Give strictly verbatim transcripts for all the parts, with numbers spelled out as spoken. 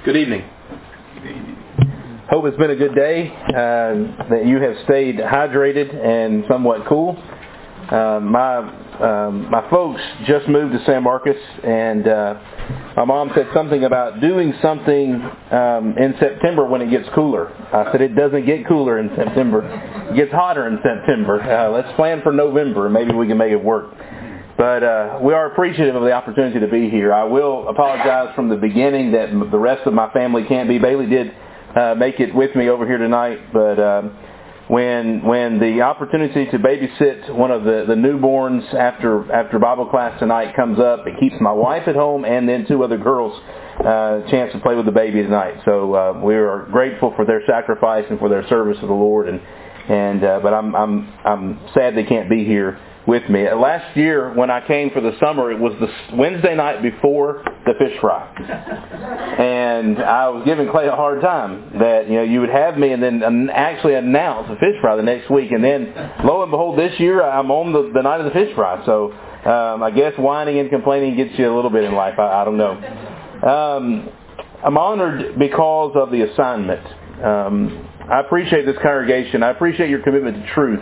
Good evening. Hope it's been a good day, uh, that you have stayed hydrated and somewhat cool. Uh, my um, my folks just moved to San Marcos, and uh, my mom said something about doing something um, in September when it gets cooler. I said it doesn't get cooler in September. It gets hotter in September. Uh, let's plan for November, and maybe we can make it work. But uh, we are appreciative of the opportunity to be here. I will apologize from the beginning that the rest of my family can't be. Bailey did uh, make it with me over here tonight, but uh, when when the opportunity to babysit one of the, the newborns after after Bible class tonight comes up, it keeps my wife at home and then two other girls uh, a chance to play with the baby tonight. So uh, we are grateful for their sacrifice and for their service to the Lord. And and uh, but I'm I'm I'm sad they can't be here with me. Last year when I came for the summer, it was the Wednesday night before the fish fry. And I was giving Clay a hard time that, you know, you would have me and then actually announce the fish fry the next week. And then, lo and behold, this year I'm on the, the night of the fish fry. So um, I guess whining and complaining gets you a little bit in life. I, I don't know. Um, I'm honored because of the assignment. Um, I appreciate this congregation. I appreciate your commitment to truth.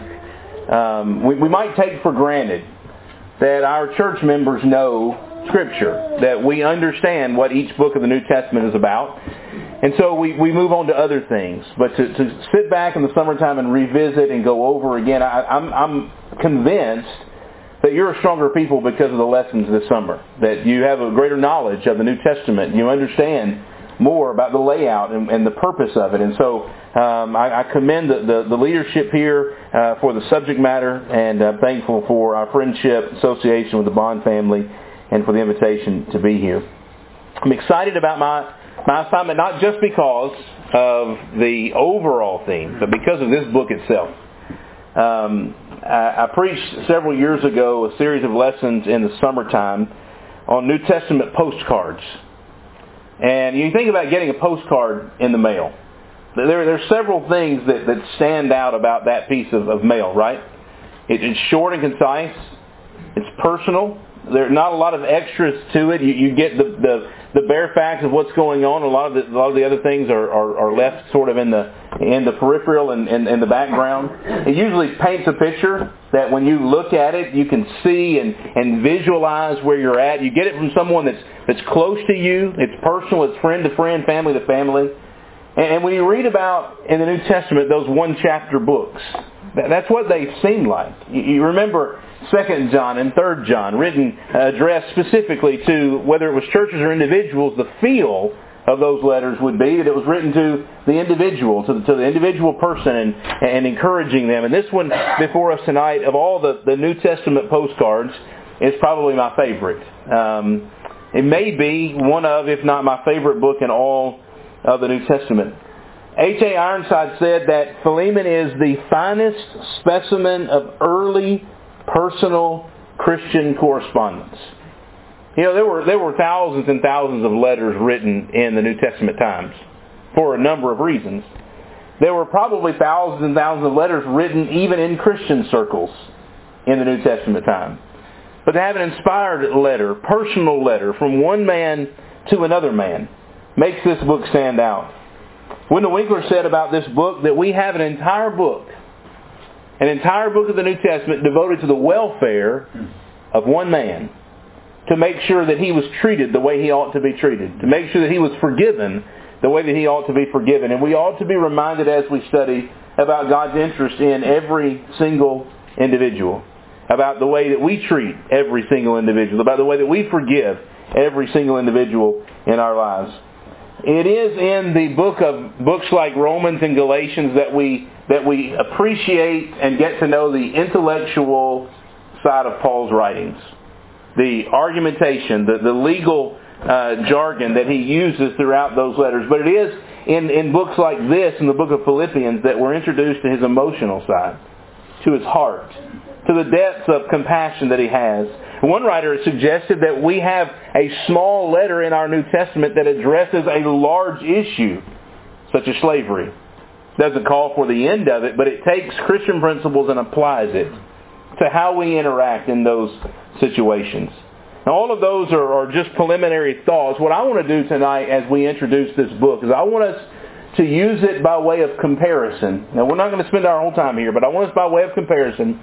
Um, we, we might take for granted that our church members know Scripture, that we understand what each book of the New Testament is about, and so we, we move on to other things. But to, to sit back in the summertime and revisit and go over again, I, I'm, I'm convinced that you're a stronger people because of the lessons this summer, that you have a greater knowledge of the New Testament, you understand more about the layout and, and the purpose of it. And so um, I, I commend the, the, the leadership here uh, for the subject matter, and I'm thankful for our friendship, association with the Bond family, and for the invitation to be here. I'm excited about my, my assignment, not just because of the overall theme, but because of this book itself. Um, I, I preached several years ago a series of lessons in the summertime on New Testament postcards. And you think about getting a postcard in the mail. There, there are several things that, that stand out about that piece of, of mail, right? It, it's short and concise. It's personal. There are not a lot of extras to it. You, you get the, the, the bare facts of what's going on. A lot of the, a lot of the other things are, are, are left sort of in the in the peripheral and in, in the background. It usually paints a picture that when you look at it, you can see and, and visualize where you're at. You get it from someone that's that's close to you. It's personal. It's friend to friend, family to family. And, and when you read about in the New Testament those one chapter books, that, that's what they seem like. You, you remember Second John and Third John, written, uh, addressed specifically to whether it was churches or individuals. The feel of those letters would be that it was written to the individual, to the, to the individual person, and, and encouraging them. And this one before us tonight, of all the, the New Testament postcards, is probably my favorite. Um, it may be one of, if not my favorite book in all of the New Testament. H A Ironside said that Philemon is the finest specimen of early personal Christian correspondence. You know, there were there were thousands and thousands of letters written in the New Testament times for a number of reasons. There were probably thousands and thousands of letters written even in Christian circles in the New Testament time. But to have an inspired letter, personal letter from one man to another man makes this book stand out. Wendell Winkler said about this book that we have an entire book, an entire book of the New Testament devoted to the welfare of one man, to make sure that he was treated the way he ought to be treated, to make sure that he was forgiven the way that he ought to be forgiven. And we ought to be reminded as we study about God's interest in every single individual, about the way that we treat every single individual, about the way that we forgive every single individual in our lives. It is in the book of books like Romans and Galatians that we that we appreciate and get to know the intellectual side of Paul's writings. The argumentation, the, the legal uh, jargon that he uses throughout those letters. But it is in, in books like this, in the book of Philippians, that we're introduced to his emotional side, to his heart, to the depths of compassion that he has. One writer suggested that we have a small letter in our New Testament that addresses a large issue, such as slavery. It doesn't call for the end of it, but it takes Christian principles and applies it to how we interact in those situations. Now, all of those are, are just preliminary thoughts. What I want to do tonight as we introduce this book is I want us to use it by way of comparison. Now, we're not going to spend our whole time here, but I want us by way of comparison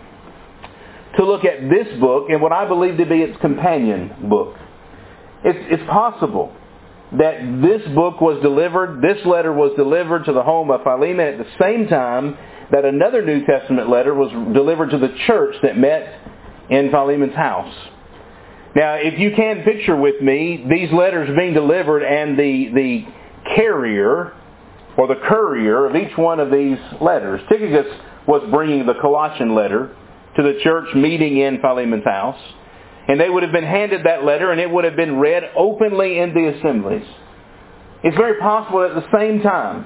to look at this book and what I believe to be its companion book. It's, it's possible that this book was delivered, this letter was delivered to the home of Philemon at the same time that another New Testament letter was delivered to the church that met in Philemon's house. Now, if you can picture with me these letters being delivered and the, the carrier or the courier of each one of these letters. Tychicus was bringing the Colossian letter to the church meeting in Philemon's house. And they would have been handed that letter and it would have been read openly in the assemblies. It's very possible at the same time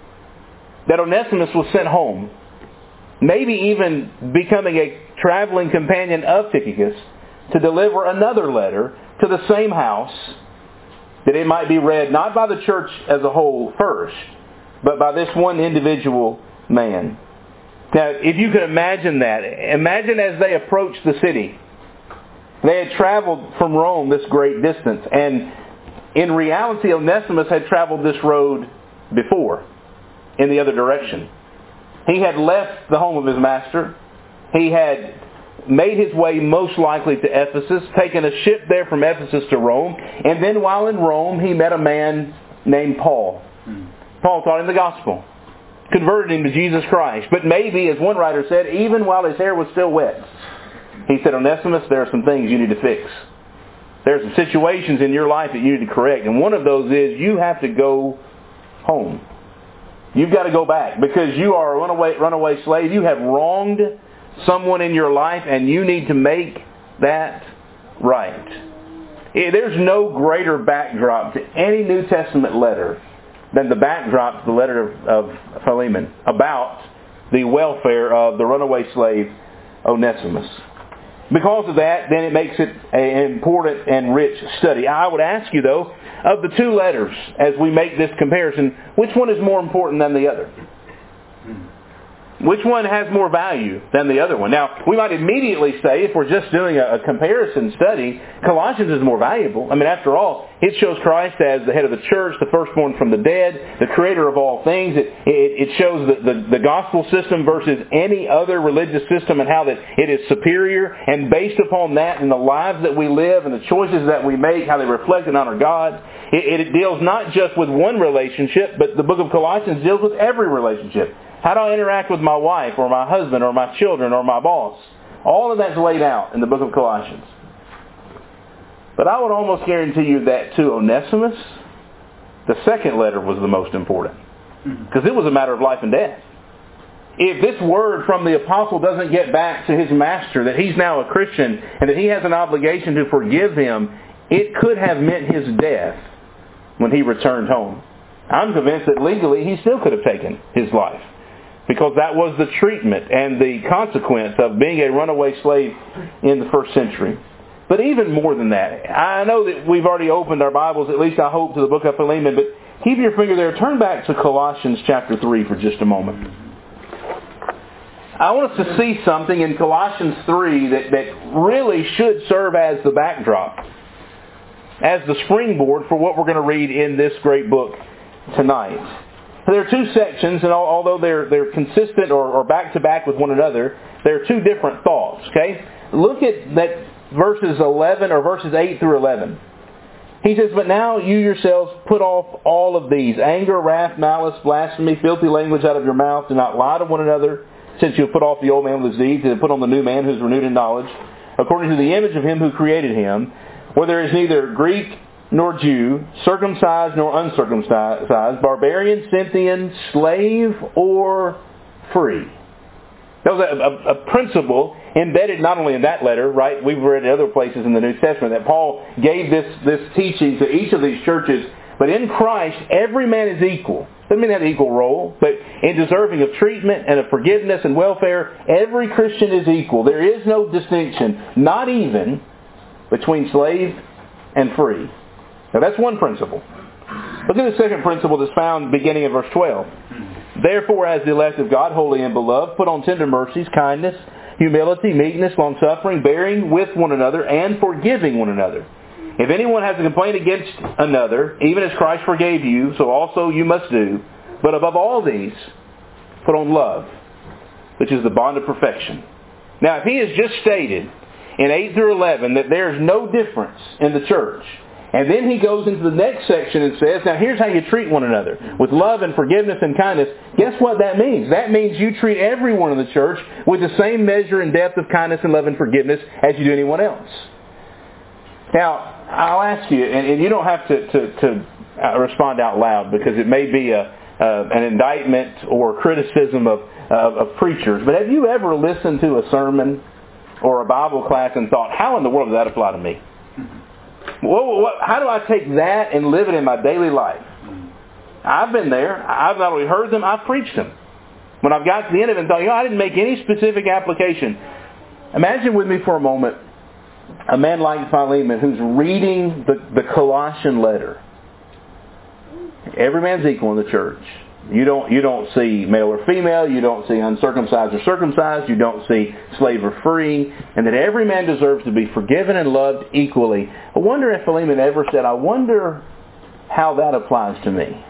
that Onesimus was sent home, maybe even becoming a traveling companion of Tychicus, to deliver another letter to the same house, that it might be read not by the church as a whole first, but by this one individual man. Now, if you can imagine that, imagine as they approached the city. They had traveled from Rome this great distance, and in reality, Onesimus had traveled this road before, in the other direction. He had left the home of his master. He had made his way most likely to Ephesus, taken a ship there from Ephesus to Rome, and then while in Rome, he met a man named Paul. Paul taught him the gospel, converted him to Jesus Christ. But maybe, as one writer said, even while his hair was still wet, he said, Onesimus, there are some things you need to fix. There are some situations in your life that you need to correct. And one of those is you have to go home. You've got to go back because you are a runaway, runaway slave. You have wronged someone in your life and you need to make that right. There's no greater backdrop to any New Testament letter than the backdrop to the letter of, of Philemon about the welfare of the runaway slave Onesimus. Because of that, then it makes it an important and rich study. I would ask you, though, of the two letters, as we make this comparison, which one is more important than the other? Which one has more value than the other one? Now, we might immediately say, if we're just doing a, a comparison study, Colossians is more valuable. I mean, after all, it shows Christ as the head of the church, the firstborn from the dead, the creator of all things. It, it, it shows the, the, the gospel system versus any other religious system and how that it is superior. And based upon that and the lives that we live and the choices that we make, how they reflect and honor God, it, it deals not just with one relationship, but the book of Colossians deals with every relationship. How do I interact with my wife or my husband or my children or my boss? All of that's laid out in the book of Colossians. But I would almost guarantee you that to Onesimus, the second letter was the most important. Because it was a matter of life and death. If this word from the apostle doesn't get back to his master, that he's now a Christian and that he has an obligation to forgive him, it could have meant his death when he returned home. I'm convinced that legally he still could have taken his life. Because that was the treatment and the consequence of being a runaway slave in the first century. But even more than that, I know that we've already opened our Bibles, at least I hope, to the book of Philemon, but keep your finger there. Turn back to Colossians chapter three for just a moment. I want us to see something in Colossians three that, that really should serve as the backdrop, as the springboard for what we're going to read in this great book tonight. There are two sections, and although they're they're consistent or, or back-to-back with one another, there are two different thoughts, okay? Look at that verses eleven or verses eight through eleven. He says, but now you yourselves put off all of these, anger, wrath, malice, blasphemy, filthy language out of your mouth. Do not lie to one another, since you have put off the old man with his deeds, and put on the new man who is renewed in knowledge, according to the image of him who created him, where there is neither Greek nor Jew, circumcised nor uncircumcised, barbarian, Scythian, slave or free. That was a, a, a principle embedded not only in that letter, right? We've read in other places in the New Testament that Paul gave this, this teaching to each of these churches. But in Christ, every man is equal. Doesn't mean they have an equal role, but in deserving of treatment and of forgiveness and welfare, every Christian is equal. There is no distinction, not even between slave and free. Now that's one principle. Look at the second principle that's found beginning in verse twelve. Therefore, as the elect of God, holy and beloved, put on tender mercies, kindness, humility, meekness, long-suffering, bearing with one another, and forgiving one another. If anyone has a complaint against another, even as Christ forgave you, so also you must do. But above all these, put on love, which is the bond of perfection. Now, if he has just stated in eight through eleven that there's no difference in the church, and then he goes into the next section and says, now here's how you treat one another, with love and forgiveness and kindness, guess what that means? That means you treat everyone in the church with the same measure and depth of kindness and love and forgiveness as you do anyone else. Now, I'll ask you, and, and you don't have to, to, to respond out loud because it may be a, uh, an indictment or criticism of, of, of preachers, but have you ever listened to a sermon or a Bible class and thought, how in the world does that apply to me? Well, what, how do I take that and live it in my daily life? I've been there. I've not only heard them, I've preached them. When I've got to the end of it and thought, you know, I didn't make any specific application. Imagine with me for a moment a man like Philemon who's reading the, the Colossian letter. Every man's equal in the church. You don't you don't see male or female. You don't see uncircumcised or circumcised. You don't see slave or free. And that every man deserves to be forgiven and loved equally. I wonder if Philemon ever said, I wonder how that applies to me.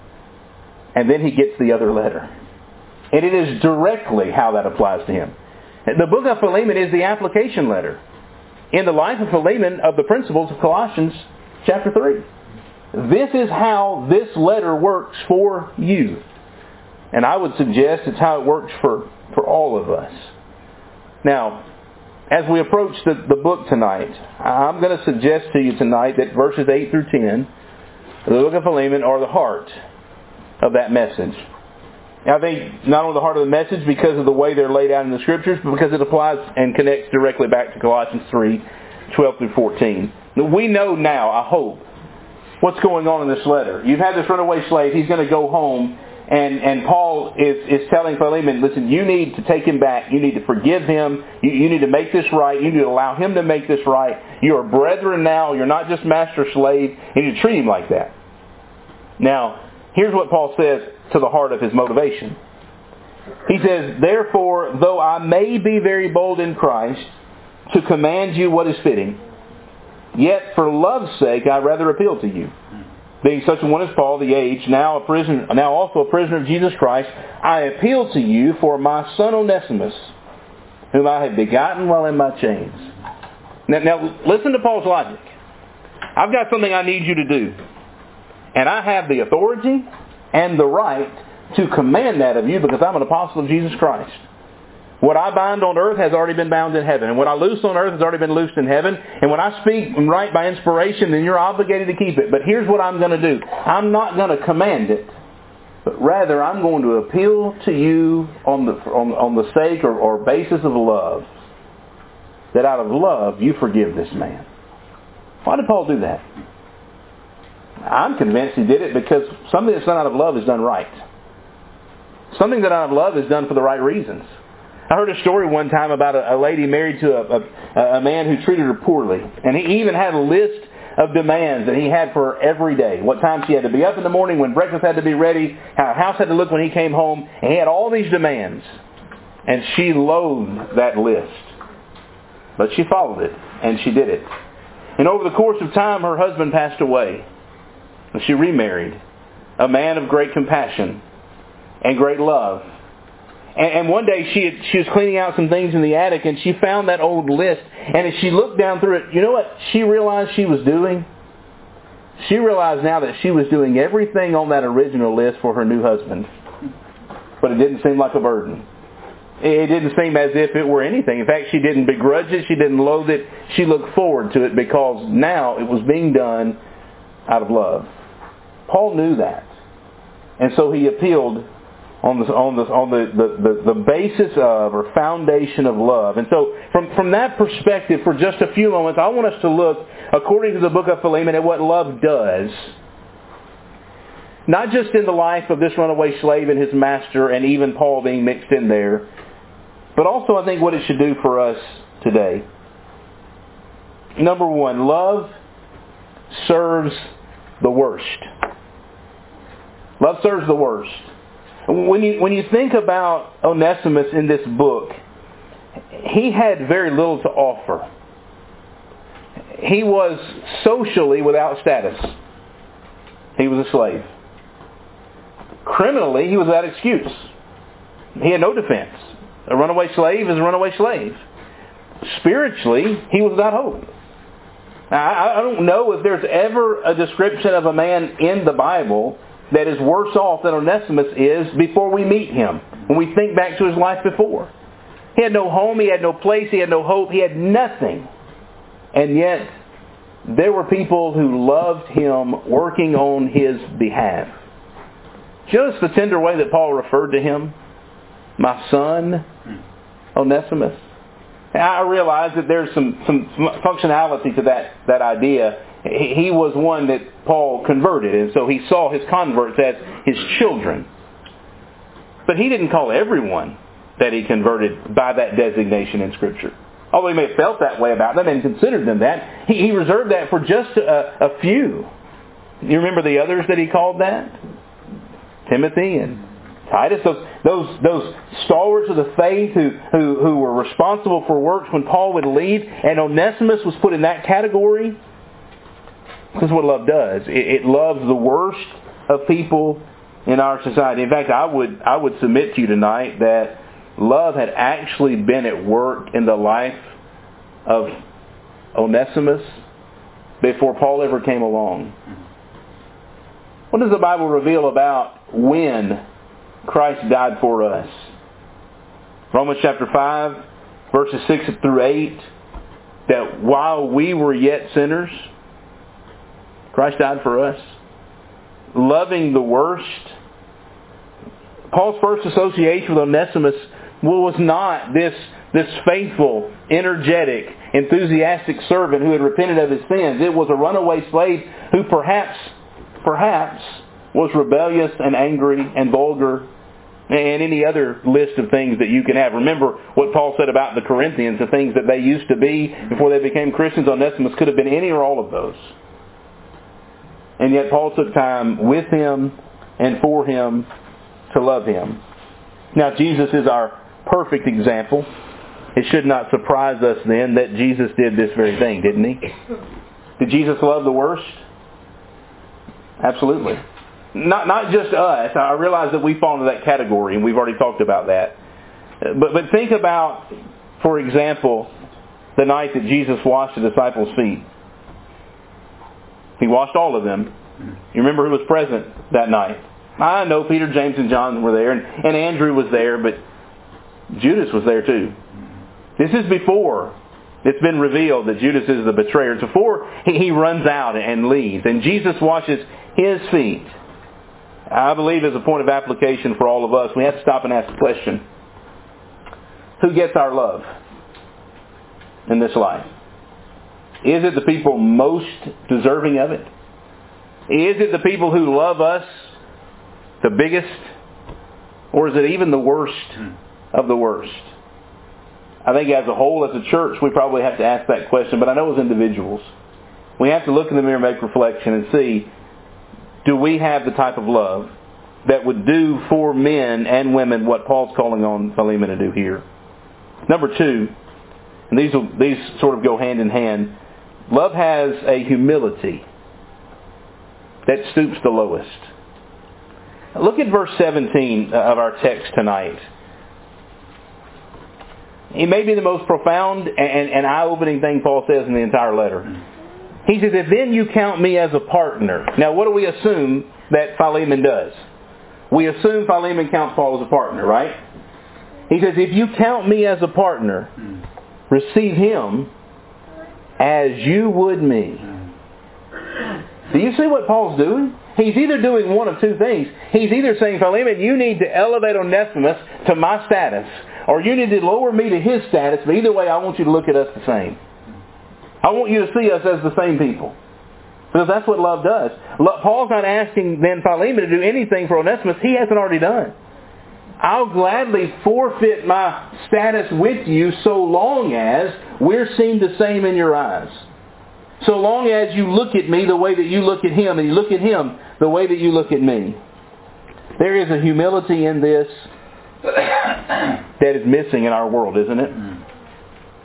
And then he gets the other letter. And it is directly how that applies to him. The book of Philemon is the application letter in the life of Philemon of the principles of Colossians chapter three. This is how this letter works for you. And I would suggest it's how it works for, for all of us. Now, as we approach the, the book tonight, I'm going to suggest to you tonight that verses eight through ten, the book of Philemon, are the heart of that message. Now, I think not only the heart of the message because of the way they're laid out in the Scriptures, but because it applies and connects directly back to Colossians three, twelve through fourteen. We know now, I hope, what's going on in this letter. You've had this runaway slave. He's going to go home. And, and Paul is, is telling Philemon, listen, you need to take him back. You need to forgive him. You, you need to make this right. You need to allow him to make this right. You are brethren now. You're not just master-slave. You need to treat him like that. Now, here's what Paul says to the heart of his motivation. He says, therefore, though I may be very bold in Christ to command you what is fitting, yet for love's sake I rather appeal to you. Being such a one as Paul, the age, now a prisoner, now also a prisoner of Jesus Christ, I appeal to you for my son Onesimus, whom I have begotten while in my chains. Now, now listen to Paul's logic. I've got something I need you to do. And I have the authority and the right to command that of you because I'm an apostle of Jesus Christ. What I bind on earth has already been bound in heaven. And what I loose on earth has already been loosed in heaven. And when I speak and write by inspiration, then you're obligated to keep it. But here's what I'm going to do. I'm not going to command it. But rather, I'm going to appeal to you on the on, on the sake or, or basis of love. That out of love, you forgive this man. Why did Paul do that? I'm convinced he did it because something that's done out of love is done right. Something that out of love is done for the right reasons. I heard a story one time about a, a lady married to a, a, a man who treated her poorly. And he even had a list of demands that he had for her every day. What time she had to be up in the morning, when breakfast had to be ready, how her house had to look when he came home. And he had all these demands. And she loathed that list. But she followed it. And she did it. And over the course of time, her husband passed away. And she remarried. A man of great compassion and great love. And one day she had, she was cleaning out some things in the attic and she found that old list. And as she looked down through it, you know what she realized she was doing? She realized now that she was doing everything on that original list for her new husband. But it didn't seem like a burden. It didn't seem as if it were anything. In fact, she didn't begrudge it. She didn't loathe it. She looked forward to it because now it was being done out of love. Paul knew that. And so he appealed on the on the on the, the, the, the basis of or foundation of love. And so from, from that perspective, for just a few moments, I want us to look, according to the book of Philemon, at what love does. Not just in the life of this runaway slave and his master, and even Paul being mixed in there, but also I think what it should do for us today. Number one, love serves the worst. Love serves the worst. When you when you think about Onesimus in this book, he had very little to offer. He was socially without status. He was a slave. Criminally, he was without excuse. He had no defense. A runaway slave is a runaway slave. Spiritually, he was without hope. I, I don't know if there's ever a description of a man in the Bible that is worse off than Onesimus is before we meet him, when we think back to his life before. He had no home, he had no place, he had no hope, he had nothing. And yet, there were people who loved him working on his behalf. Just the tender way that Paul referred to him, my son, Onesimus. I realize that there's some, some functionality to that, that idea. He, he was one that Paul converted, and so he saw his converts as his children. But he didn't call everyone that he converted by that designation in Scripture. Although he may have felt that way about them and considered them that, he, he reserved that for just a, a few. You remember the others that he called that? Timothy and Titus, those those those stalwarts of the faith who, who, who were responsible for works when Paul would leave, and Onesimus was put in that category. This is what love does. It, it loves the worst of people in our society. In fact, I would I would submit to you tonight that love had actually been at work in the life of Onesimus before Paul ever came along. What does the Bible reveal about when Christ died for us? Romans chapter five, verses six through eight, that while we were yet sinners, Christ died for us. Loving the worst. Paul's first association with Onesimus was not this, this faithful, energetic, enthusiastic servant who had repented of his sins. It was a runaway slave who perhaps, perhaps was rebellious and angry and vulgar and any other list of things that you can have. Remember what Paul said about the Corinthians, the things that they used to be before they became Christians. Onesimus could have been any or all of those. And yet Paul took time with him and for him to love him. Now Jesus is our perfect example. It should not surprise us then that Jesus did this very thing, didn't he? Did Jesus love the worst? Absolutely. Not not just us. I realize that we fall into that category, and we've already talked about that. But but think about, for example, the night that Jesus washed the disciples' feet. He washed all of them. You remember who was present that night? I know Peter, James, and John were there, and, and Andrew was there, but Judas was there too. This is before it's been revealed that Judas is the betrayer. It's before he, he runs out and leaves. And Jesus washes his feet. I believe as a point of application for all of us, we have to stop and ask the question, who gets our love in this life? Is it the people most deserving of it? Is it the people who love us the biggest? Or is it even the worst of the worst? I think as a whole, as a church, we probably have to ask that question. But I know as individuals, we have to look in the mirror and make reflection and see, do we have the type of love that would do for men and women what Paul's calling on Philemon to do here? Number two, and these will, these sort of go hand in hand, love has a humility that stoops the lowest. Look at verse seventeen of our text tonight. It may be the most profound and, and eye-opening thing Paul says in the entire letter. He says, if then you count me as a partner. Now what do we assume that Philemon does? We assume Philemon counts Paul as a partner, right? He says, if you count me as a partner, receive him as you would me. Do you see what Paul's doing? He's either doing one of two things. He's either saying, Philemon, you need to elevate Onesimus to my status, or you need to lower me to his status, but either way I want you to look at us the same. I want you to see us as the same people. Because that's what love does. Paul's not asking then Philemon to do anything for Onesimus he hasn't already done. I'll gladly forfeit my status with you so long as we're seen the same in your eyes. So long as you look at me the way that you look at him, and you look at him the way that you look at me. There is a humility in this that is missing in our world, isn't it?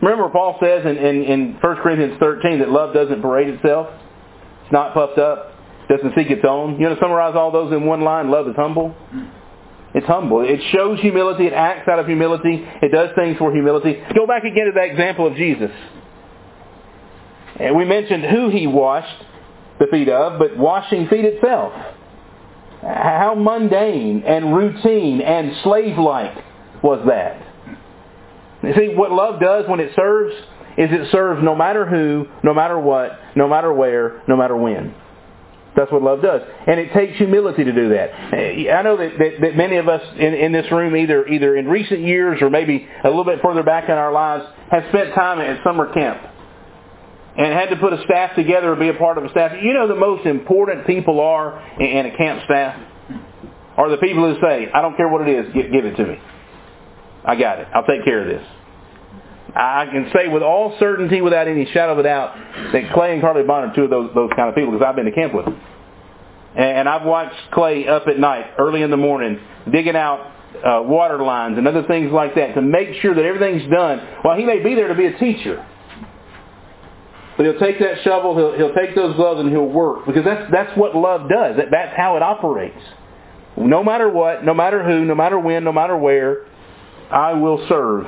Remember Paul says in, in, in First Corinthians thirteen that love doesn't parade itself. It's not puffed up. Doesn't seek its own. You want to summarize all those in one line? Love is humble. It's humble. It shows humility. It acts out of humility. It does things for humility. Go back again to that example of Jesus. And we mentioned who He washed the feet of, but washing feet itself. How mundane and routine and slave-like was that? You see, what love does when it serves is it serves no matter who, no matter what, no matter where, no matter when. That's what love does. And it takes humility to do that. I know that, that, that many of us in, in this room, either either in recent years or maybe a little bit further back in our lives, have spent time at summer camp and had to put a staff together or be a part of a staff. You know the most important people are in, in a camp staff? Are the people who say, I don't care what it is, give, give it to me. I got it. I'll take care of this. I can say with all certainty, without any shadow of a doubt, that Clay and Carly Bond are two of those those kind of people because I've been to camp with them. And I've watched Clay up at night, early in the morning, digging out uh, water lines and other things like that to make sure that everything's done. While he may be there to be a teacher, but he'll take that shovel, he'll, he'll take those gloves, and he'll work because that's that's what love does. That, that's how it operates. No matter what, no matter who, no matter when, no matter where, I will serve.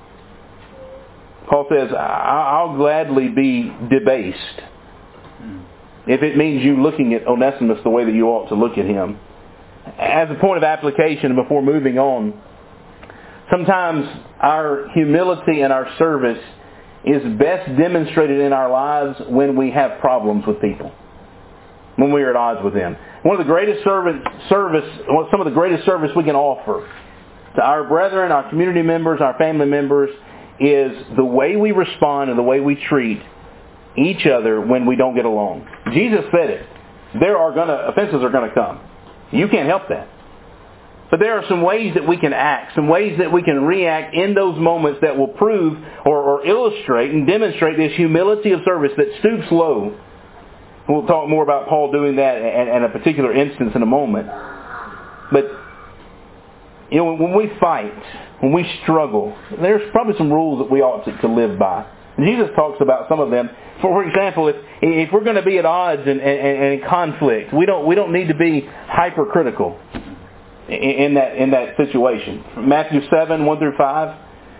Paul says, I'll gladly be debased if it means you looking at Onesimus the way that you ought to look at him. As a point of application before moving on, sometimes our humility and our service is best demonstrated in our lives when we have problems with people, when we are at odds with them. One of the greatest service, service, some of the greatest service we can offer to our brethren, our community members, our family members, is the way we respond and the way we treat each other when we don't get along. Jesus said it. There are gonna offenses are gonna come. You can't help that. But there are some ways that we can act, some ways that we can react in those moments that will prove or, or illustrate and demonstrate this humility of service that stoops low. We'll talk more about Paul doing that in a particular instance in a moment. But you know, when we fight, when we struggle, there's probably some rules that we ought to, to live by. And Jesus talks about some of them. For example, if if we're going to be at odds and, and, and in conflict, we don't we don't need to be hypercritical in, in that in that situation. Matthew seven one through five.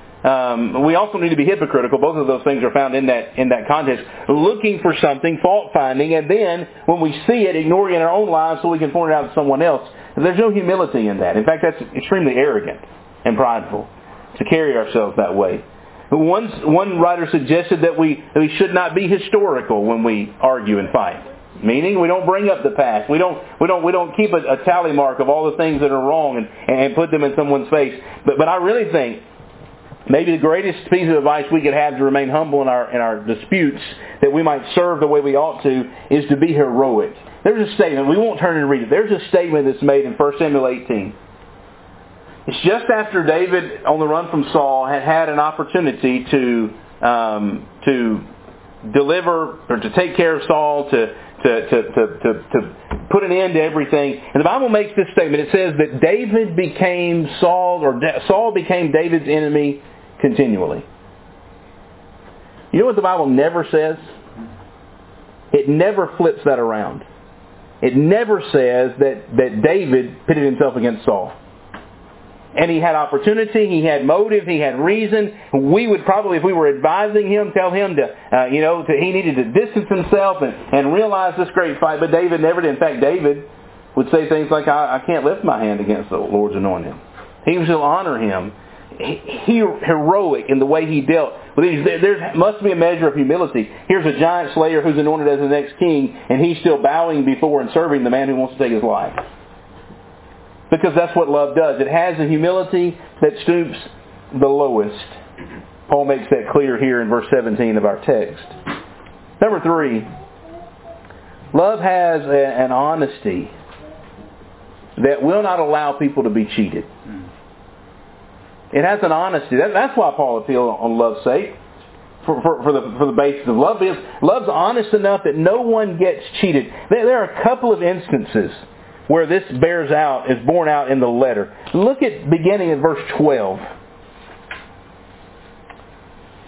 Um, we also need to be hypocritical. Both of those things are found in that in that context. Looking for something, fault finding, and then when we see it, ignoring it in our own lives so we can point it out to someone else. There's no humility in that. In fact, that's extremely arrogant and prideful to carry ourselves that way. One one writer suggested that we that we should not be historical when we argue and fight. Meaning, we don't bring up the past. We don't we don't we don't keep a, a tally mark of all the things that are wrong and, and put them in someone's face. But but I really think maybe the greatest piece of advice we could have to remain humble in our in our disputes, that we might serve the way we ought to, is to be heroic. There's a statement. We won't turn and read it. There's a statement that's made in First Samuel eighteen. It's just after David, on the run from Saul, had had an opportunity to um, to deliver or to take care of Saul, to to, to to to to put an end to everything. And the Bible makes this statement. It says that David became Saul, or Saul became David's enemy continually. You know what the Bible never says? It never flips that around. It never says that, that David pitted himself against Saul. And he had opportunity, he had motive, he had reason. We would probably, if we were advising him, tell him to, uh, you know, to, he needed to distance himself and, and realize this great fight. But David never did. In fact, David would say things like, I, I can't lift my hand against the Lord's anointed. He was to honor him. He, he heroic in the way he dealt with these. There, there must be a measure of humility. Here's a giant slayer who's anointed as the next king, and he's still bowing before and serving the man who wants to take his life. Because that's what love does. It has a humility that stoops the lowest. Paul makes that clear here in verse seventeen of our text. Number three, love has a, an honesty that will not allow people to be cheated. It has an honesty. That, that's why Paul appealed on love's sake. For, for, for, the, for the basis of love. Is love's honest enough that no one gets cheated. There, there are a couple of instances where this bears out, is borne out in the letter. Look at beginning in verse twelve.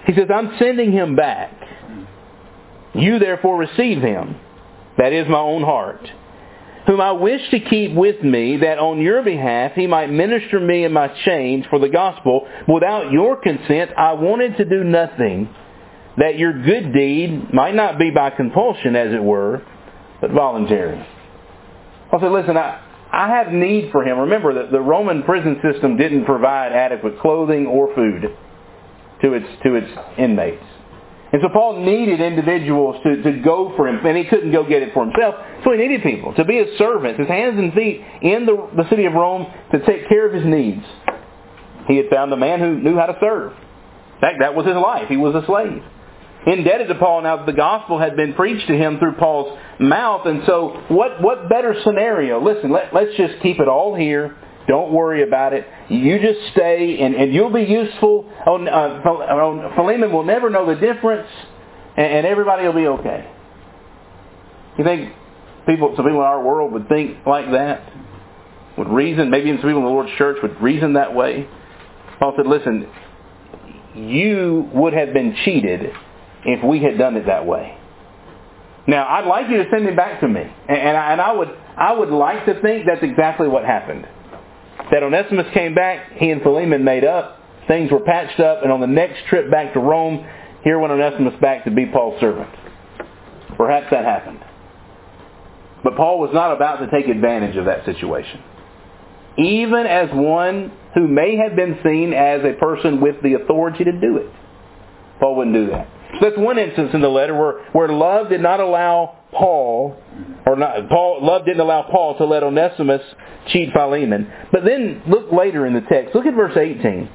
He says, I'm sending him back. You therefore receive him. That is my own heart. Whom I wish to keep with me, that on your behalf he might minister me in my chains for the gospel. Without your consent, I wanted to do nothing, that your good deed might not be by compulsion, as it were, but voluntary. I said, listen, I, I have need for him. Remember that the Roman prison system didn't provide adequate clothing or food to its to its inmates. And so Paul needed individuals to, to go for him, and he couldn't go get it for himself. So he needed people to be his servants, his hands and feet in the, the city of Rome to take care of his needs. He had found a man who knew how to serve. That, that was his life. He was a slave. Indebted to Paul now that the gospel had been preached to him through Paul's mouth. And so what, what better scenario? Listen, let, let's just keep it all here. Don't worry about it. You just stay and, and you'll be useful. Oh, uh, Philemon will never know the difference and, and everybody will be okay. You think people, some people in our world would think like that? Would reason, maybe even some people in the Lord's church would reason that way? Paul said, listen, you would have been cheated if we had done it that way. Now, I'd like you to send him back to me. And, and, I, and I would I would like to think that's exactly what happened. That Onesimus came back, he and Philemon made up, things were patched up, and on the next trip back to Rome, here went Onesimus back to be Paul's servant. Perhaps that happened. But Paul was not about to take advantage of that situation. Even as one who may have been seen as a person with the authority to do it. Paul wouldn't do that. So that's one instance in the letter where, where love did not allow Paul, or not, Paul, love didn't allow Paul to let Onesimus cheat Philemon. But then look later in the text. Look at verse eighteen.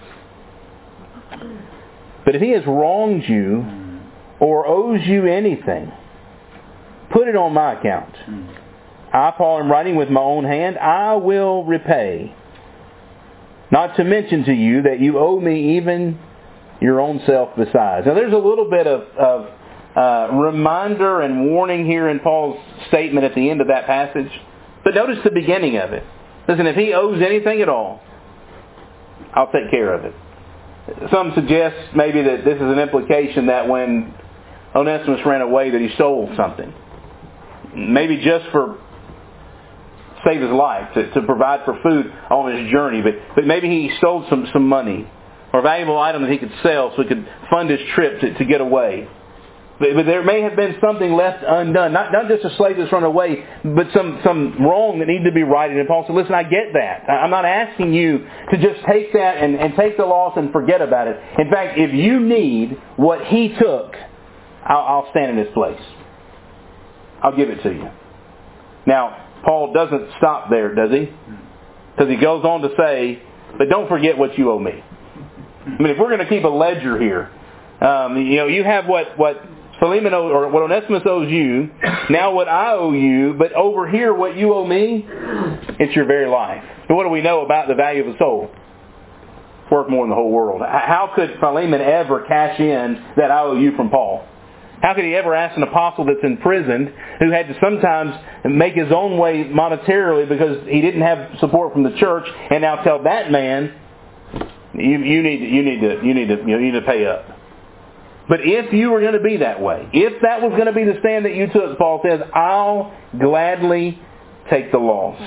But if he has wronged you or owes you anything, put it on my account. I, Paul, am writing with my own hand. I will repay. Not to mention to you that you owe me even your own self besides. Now there's a little bit of, of uh, reminder and warning here in Paul's statement at the end of that passage. But notice the beginning of it. Listen, if he owes anything at all, I'll take care of it. Some suggest maybe that this is an implication that when Onesimus ran away that he stole something. Maybe just for save his life, to, to provide for food on his journey. But, but maybe he stole some, some money or a valuable item that he could sell so he could fund his trip to, to get away. But, but there may have been something left undone. Not, not just a slave that's run away, but some, some wrong that needed to be righted. And Paul said, listen, I get that. I'm not asking you to just take that and, and take the loss and forget about it. In fact, if you need what he took, I'll, I'll stand in his place. I'll give it to you. Now, Paul doesn't stop there, does he? Because he goes on to say, but don't forget what you owe me. I mean, if we're going to keep a ledger here, um, you know, you have what, what Philemon owes, or what Onesimus owes you, now what I owe you, but over here what you owe me, it's your very life. And what do we know about the value of a soul? It's worth more than the whole world. How could Philemon ever cash in that I owe you from Paul? How could he ever ask an apostle that's imprisoned, who had to sometimes make his own way monetarily because he didn't have support from the church, and now tell that man, you, you need you need to you need to you need to pay up. But if you were going to be that way, if that was going to be the stand that you took, Paul says, I'll gladly take the loss.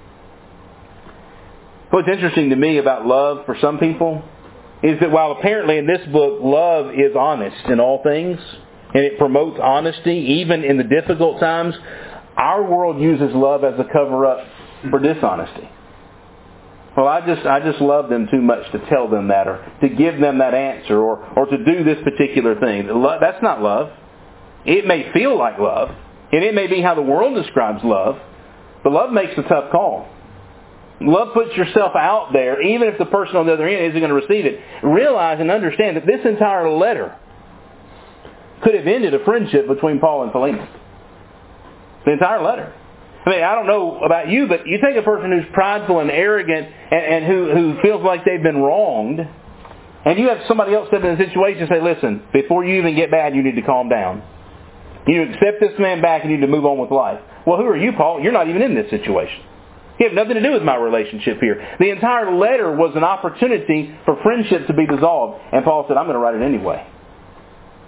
What's interesting to me about love for some people is that while apparently in this book love is honest in all things, and it promotes honesty even in the difficult times, our world uses love as a cover-up for dishonesty. Well, I just I just love them too much to tell them that or to give them that answer or, or to do this particular thing. That's not love. It may feel like love, and it may be how the world describes love, but love makes a tough call. Love puts yourself out there, even if the person on the other end isn't going to receive it. Realize and understand that this entire letter could have ended a friendship between Paul and Philemon. The entire letter. I mean, I don't know about you, but you take a person who's prideful and arrogant and, and who, who feels like they've been wronged, and you have somebody else step in the situation and say, listen, before you even get bad, you need to calm down. You need to accept this man back and you need to move on with life. Well, who are you, Paul? You're not even in this situation. You have nothing to do with my relationship here. The entire letter was an opportunity for friendship to be dissolved. And Paul said, I'm going to write it anyway.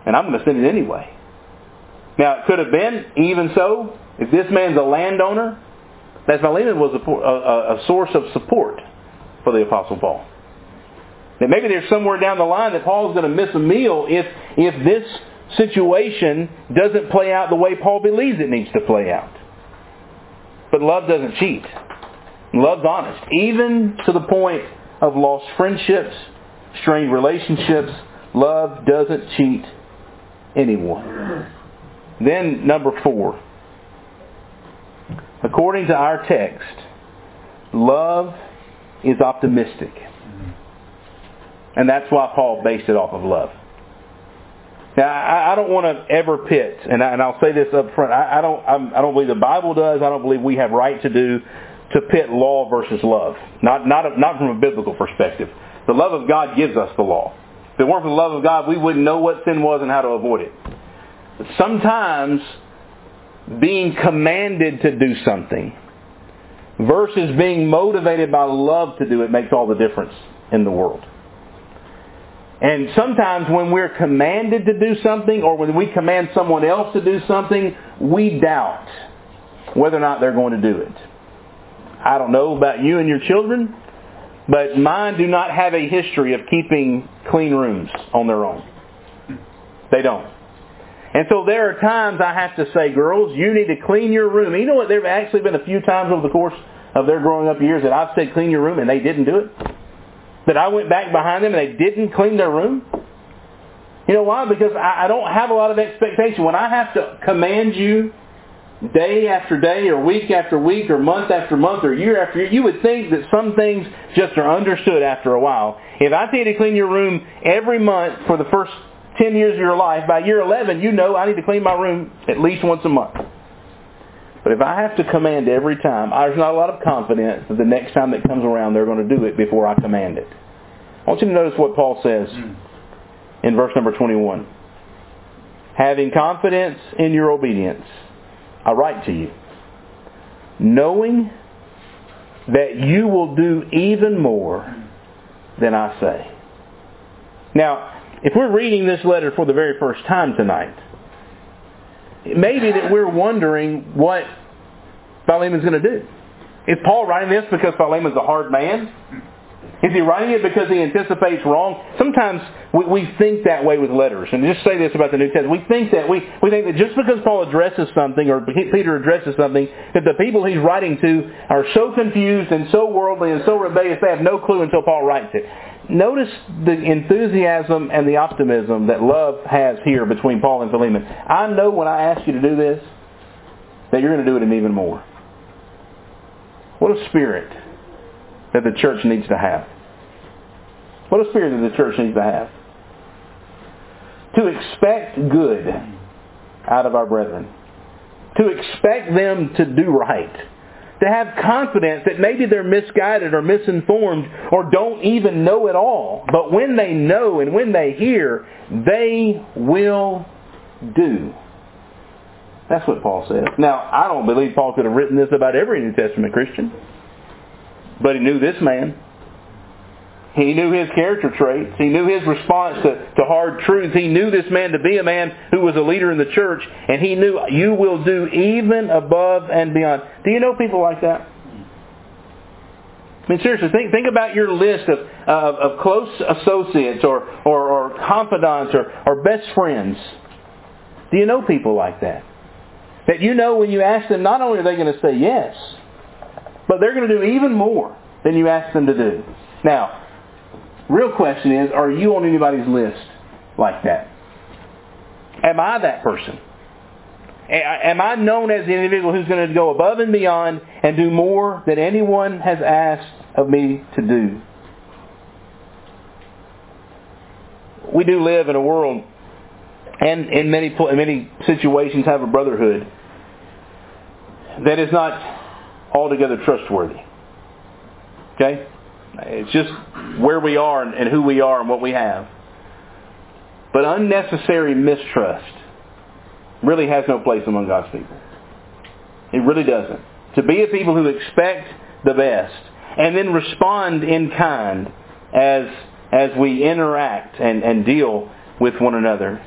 and I'm going to send it anyway. Now, it could have been, even so, if this man's a landowner, that Philemon was a, a, a source of support for the Apostle Paul. That maybe there's somewhere down the line that Paul's going to miss a meal if if this situation doesn't play out the way Paul believes it needs to play out. But love doesn't cheat. Love's honest. Even to the point of lost friendships, strained relationships, love doesn't cheat anyone. Then, number four. According to our text, love is optimistic. And that's why Paul based it off of love. Now, I, I don't want to ever pit, and, I, and I'll say this up front, I, I don't I'm, I don't believe the Bible does, I don't believe we have right to do, to pit law versus love. Not, not, not from a biblical perspective. The love of God gives us the law. If it weren't for the love of God, we wouldn't know what sin was and how to avoid it. But sometimes being commanded to do something versus being motivated by love to do it makes all the difference in the world. And sometimes when we're commanded to do something, or when we command someone else to do something, we doubt whether or not they're going to do it. I don't know about you and your children, but mine do not have a history of keeping clean rooms on their own. They don't. And so there are times I have to say, girls, you need to clean your room. And you know what? There have actually been a few times over the course of their growing up years that I've said clean your room and they didn't do it. That I went back behind them and they didn't clean their room. You know why? Because I, I don't have a lot of expectation. When I have to command you day after day or week after week or month after month or year after year, you would think that some things just are understood after a while. If I tell you to clean your room every month for the first ten years of your life, by year eleven, you know I need to clean my room at least once a month. But if I have to command every time, there's not a lot of confidence that the next time that comes around they're going to do it before I command it. I want you to notice what Paul says in verse number twenty-one. Having confidence in your obedience, I write to you, knowing that you will do even more than I say. Now, if we're reading this letter for the very first time tonight, it may be that we're wondering what Philemon's going to do. Is Paul writing this because Philemon's a hard man? Is he writing it because he anticipates wrong? Sometimes we, we think that way with letters. And just say this about the New Testament. We think that we, we think that just because Paul addresses something or Peter addresses something, that the people he's writing to are so confused and so worldly and so rebellious they have no clue until Paul writes it. Notice the enthusiasm and the optimism that love has here between Paul and Philemon. I know when I ask you to do this, that you're going to do it and even more. What a spirit that the church needs to have. What a spirit that the church needs to have. To expect good out of our brethren. To expect them to do right. To have confidence that maybe they're misguided or misinformed or don't even know it all. But when they know and when they hear, they will do. That's what Paul says. Now, I don't believe Paul could have written this about every New Testament Christian. But he knew this man. He knew his character traits. He knew his response to, to hard truths. He knew this man to be a man who was a leader in the church. And he knew you will do even above and beyond. Do you know people like that? I mean, seriously, think think about your list of, of, of close associates or, or, or confidants or, or best friends. Do you know people like that? That you know when you ask them, not only are they going to say yes, but they're going to do even more than you ask them to do. Now, real question is, are you on anybody's list like that? Am I that person? Am I known as the individual who's going to go above and beyond and do more than anyone has asked of me to do? We do live in a world and in many in many situations have a brotherhood that is not altogether trustworthy. Okay? It's just where we are and who we are and what we have. But unnecessary mistrust really has no place among God's people. It really doesn't. To be a people who expect the best and then respond in kind as as we interact and, and deal with one another.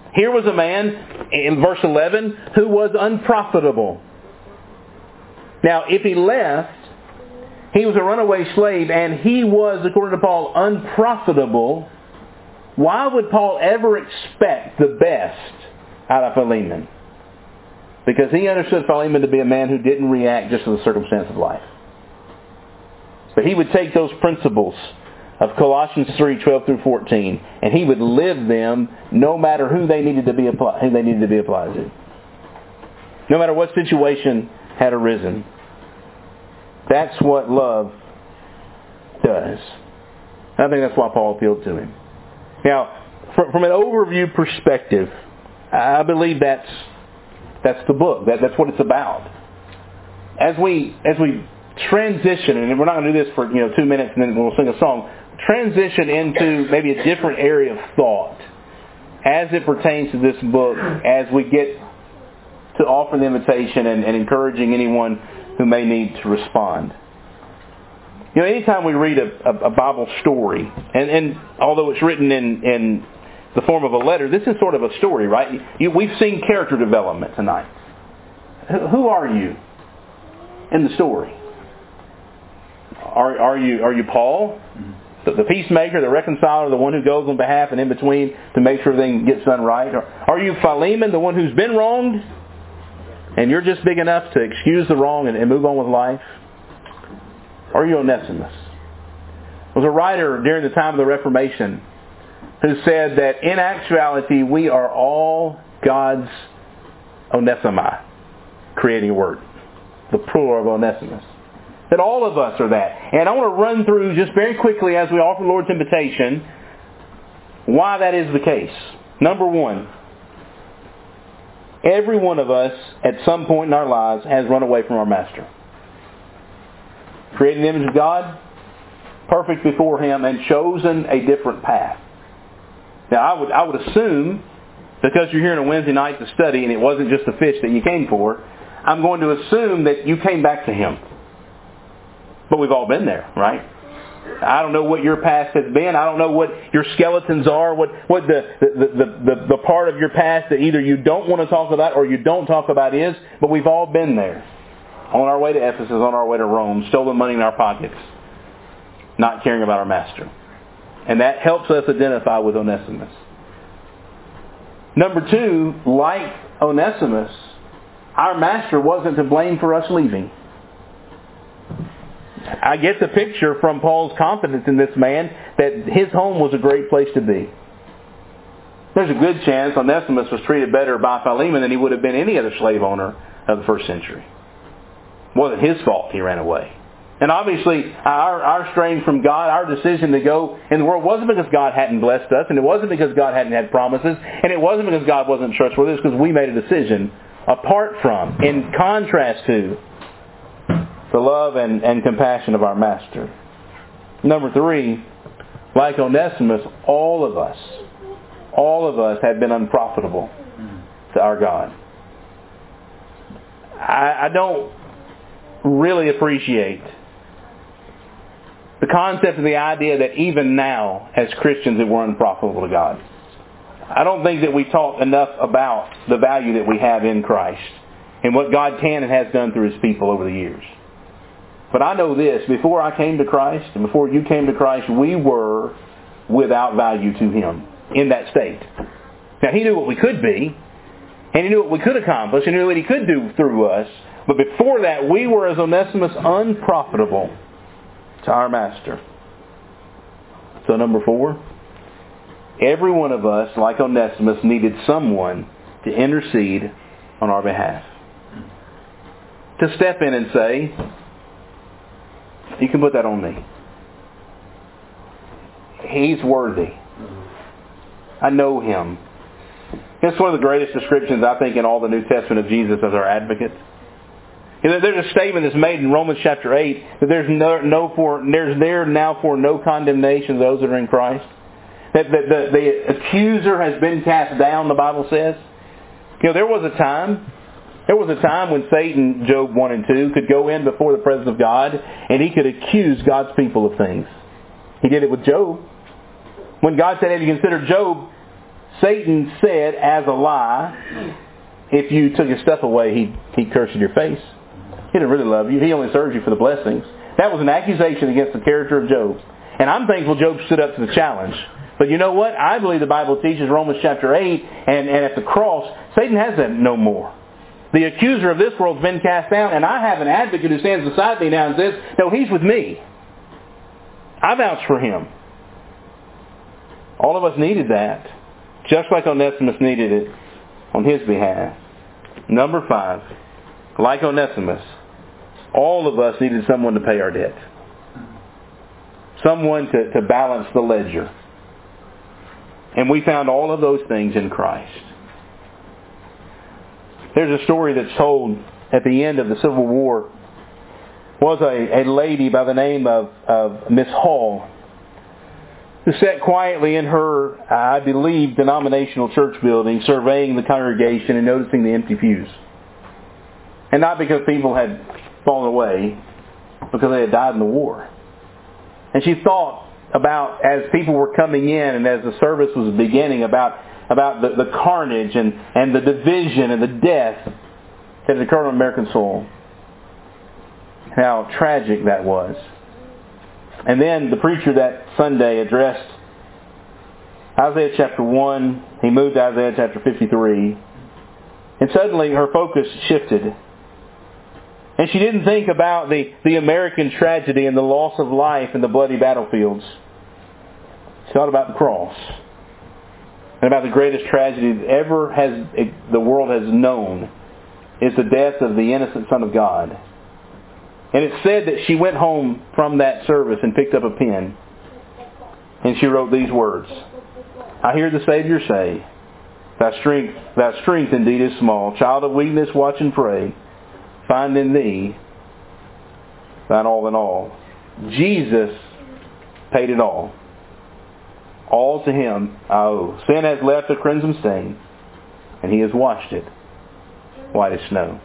Here was a man, in verse eleven, who was unprofitable. Now, if he left, he was a runaway slave, and he was, according to Paul, unprofitable. Why would Paul ever expect the best out of Philemon? Because he understood Philemon to be a man who didn't react just to the circumstance of life. But he would take those principles of Colossians three, twelve through fourteen, and he would live them no matter who they needed to be applied, who they needed to be applied to. No matter what situation had arisen. That's what love does. I think that's why Paul appealed to him. Now, from an overview perspective, I believe that's that's the book. That, that's what it's about. As we as we transition, and we're not going to do this for you know two minutes and then we'll sing a song, transition into maybe a different area of thought as it pertains to this book as we get to offer the invitation and, and encouraging anyone who may need to respond. You know, anytime we read a, a, a Bible story, and, and although it's written in, in the form of a letter, this is sort of a story, right? You, we've seen character development tonight. Who are you in the story? Are, are you are you Paul, the, the peacemaker, the reconciler, the one who goes on behalf and in between to make sure everything gets done right? Or are you Philemon, the one who's been wronged, and you're just big enough to excuse the wrong and, and move on with life? Or are you Onesimus? There was a writer during the time of the Reformation who said that in actuality we are all God's Onesimi, creating a word, the plural of Onesimus. That all of us are that. And I want to run through just very quickly as we offer the Lord's invitation why that is the case. Number one, every one of us at some point in our lives has run away from our Master. Created in the image of God, perfect before Him, and chosen a different path. Now I would I would assume, because you're here on a Wednesday night to study and it wasn't just the fish that you came for, I'm going to assume that you came back to Him. But we've all been there, right? I don't know what your past has been. I don't know what your skeletons are, what, what the, the, the, the, the part of your past that either you don't want to talk about or you don't talk about is, but we've all been there. On our way to Ephesus, on our way to Rome, stolen money in our pockets, not caring about our Master. And that helps us identify with Onesimus. Number two, like Onesimus, our Master wasn't to blame for us leaving. I get the picture from Paul's confidence in this man that his home was a great place to be. There's a good chance Onesimus was treated better by Philemon than he would have been any other slave owner of the first century. It wasn't his fault he ran away. And obviously, our, our straying from God, our decision to go in the world wasn't because God hadn't blessed us, and it wasn't because God hadn't had promises, and it wasn't because God wasn't trustworthy. It's because we made a decision apart from, in contrast to, the love and, and compassion of our Master. Number three, like Onesimus, all of us, all of us have been unprofitable to our God. I, I don't really appreciate the concept of the idea that even now, as Christians, that we're unprofitable to God. I don't think that we talk enough about the value that we have in Christ and what God can and has done through His people over the years. But I know this, before I came to Christ and before you came to Christ, we were without value to Him in that state. Now, He knew what we could be, and He knew what we could accomplish, and He knew what He could do through us. But before that, we were, as Onesimus, unprofitable to our Master. So number four, every one of us, like Onesimus, needed someone to intercede on our behalf. To step in and say, you can put that on me. He's worthy. I know Him. It's one of the greatest descriptions, I think, in all the New Testament of Jesus as our advocate. You know, there's a statement that's made in Romans chapter eight that there's no, no for there's there now for no condemnation of those that are in Christ. That the, the, the accuser has been cast down, the Bible says. You know, there was a time There was a time when Satan, Job one and two, could go in before the presence of God and he could accuse God's people of things. He did it with Job. When God said, have you considered Job? Satan said as a lie, if you took his stuff away, he'd, he'd curse in your face. He didn't really love you. He only serves you for the blessings. That was an accusation against the character of Job. And I'm thankful Job stood up to the challenge. But you know what? I believe the Bible teaches Romans chapter eight, and, and at the cross, Satan has that no more. The accuser of this world has been cast down, and I have an advocate who stands beside me now and says, no, he's with me. I vouch for him. All of us needed that, just like Onesimus needed it on his behalf. Number five, like Onesimus, all of us needed someone to pay our debt. Someone to, to balance the ledger. And we found all of those things in Christ. There's a story that's told at the end of the Civil War. Was a, a lady by the name of, of Miss Hall, who sat quietly in her, I believe, denominational church building, surveying the congregation and noticing the empty pews. And not because people had fallen away, because they had died in the war. And she thought about, as people were coming in and as the service was beginning, about, about the, the carnage and, and the division and the death that had occurred on American soil. How tragic that was. And then the preacher that Sunday addressed Isaiah chapter one. He moved to Isaiah chapter fifty-three. And suddenly her focus shifted. And she didn't think about the, the American tragedy and the loss of life in the bloody battlefields. She thought about the cross. And about the greatest tragedy that ever has the world has known is the death of the innocent Son of God. And it's said that she went home from that service and picked up a pen. And she wrote these words. I hear the Savior say, Thy strength, thy strength indeed is small. Child of weakness, watch and pray. Find in thee thine all in all. Jesus paid it all. All to Him I owe. Sin has left a crimson stain, and He has washed it white as snow.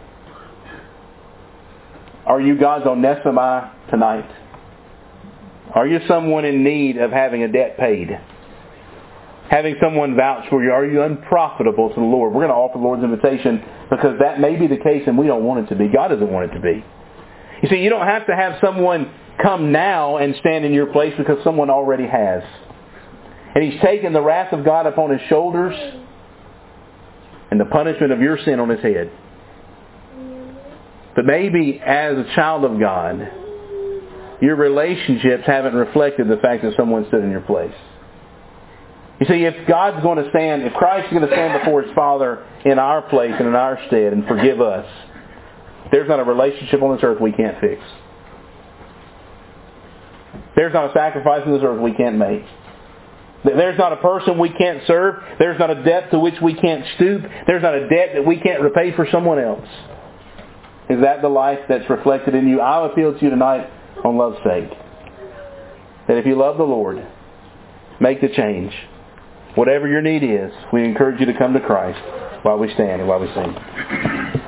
Are you God's Onesimus tonight? Are you someone in need of having a debt paid? Having someone vouch for you? Are you unprofitable to the Lord? We're going to offer the Lord's invitation because that may be the case and we don't want it to be. God doesn't want it to be. You see, you don't have to have someone come now and stand in your place because someone already has. And He's taken the wrath of God upon His shoulders and the punishment of your sin on His head. But maybe as a child of God, your relationships haven't reflected the fact that someone stood in your place. You see, if God's going to stand, if Christ is going to stand before His Father in our place and in our stead and forgive us, there's not a relationship on this earth we can't fix. There's not a sacrifice on this earth we can't make. There's not a person we can't serve. There's not a debt to which we can't stoop. There's not a debt that we can't repay for someone else. Is that the life that's reflected in you? I'll appeal to you tonight on love's sake. That if you love the Lord, make the change. Whatever your need is, we encourage you to come to Christ while we stand and while we sing.